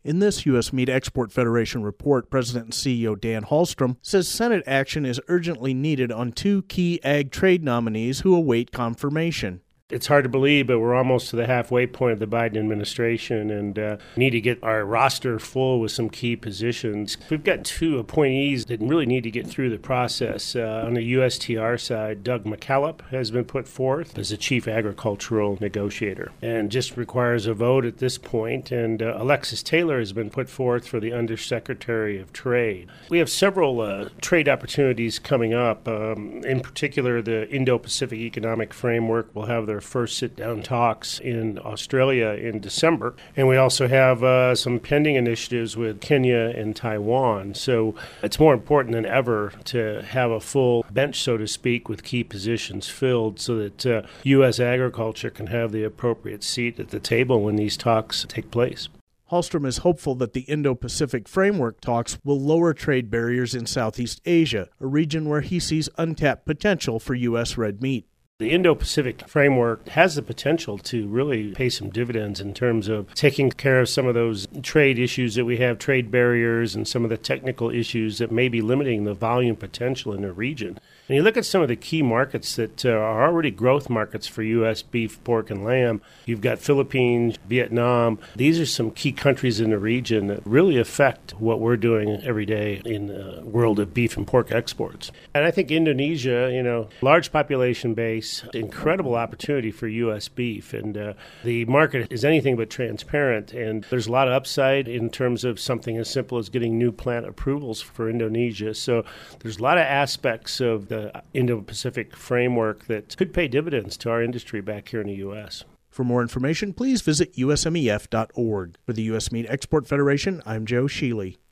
In this U.S. Meat Export Federation report, President and CEO Dan Hallstrom says Senate action is urgently needed on two key ag trade nominees who await confirmation. It's hard to believe, but we're almost to the halfway point of the Biden administration and need to get our roster full with some key positions. We've got two appointees that really need to get through the process. On the USTR side, Doug McKillop has been put forth as the chief agricultural negotiator and just requires a vote at this point. And Alexis Taylor has been put forth for the undersecretary of trade. We have several trade opportunities coming up. In particular, the Indo-Pacific Economic Framework will have their first sit-down talks in Australia in December. And we also have some pending initiatives with Kenya and Taiwan. So it's more important than ever to have a full bench, so to speak, with key positions filled so that U.S. agriculture can have the appropriate seat at the table when these talks take place. Hallstrom is hopeful that the Indo-Pacific Framework talks will lower trade barriers in Southeast Asia, a region where he sees untapped potential for U.S. red meat. The Indo-Pacific Framework has the potential to really pay some dividends in terms of taking care of some of those trade issues that we have, trade barriers, and some of the technical issues that may be limiting the volume potential in the region. And you look at some of the key markets that are already growth markets for U.S. beef, pork, and lamb. You've got Philippines, Vietnam. These are some key countries in the region that really affect what we're doing every day in the world of beef and pork exports. And I think Indonesia, large population base, incredible opportunity for U.S. beef. And the market is anything but transparent. And there's a lot of upside in terms of something as simple as getting new plant approvals for Indonesia. So there's a lot of aspects of the Indo-Pacific Framework that could pay dividends to our industry back here in the U.S. For more information, please visit usmef.org. For the U.S. Meat Export Federation, I'm Joe Sheely.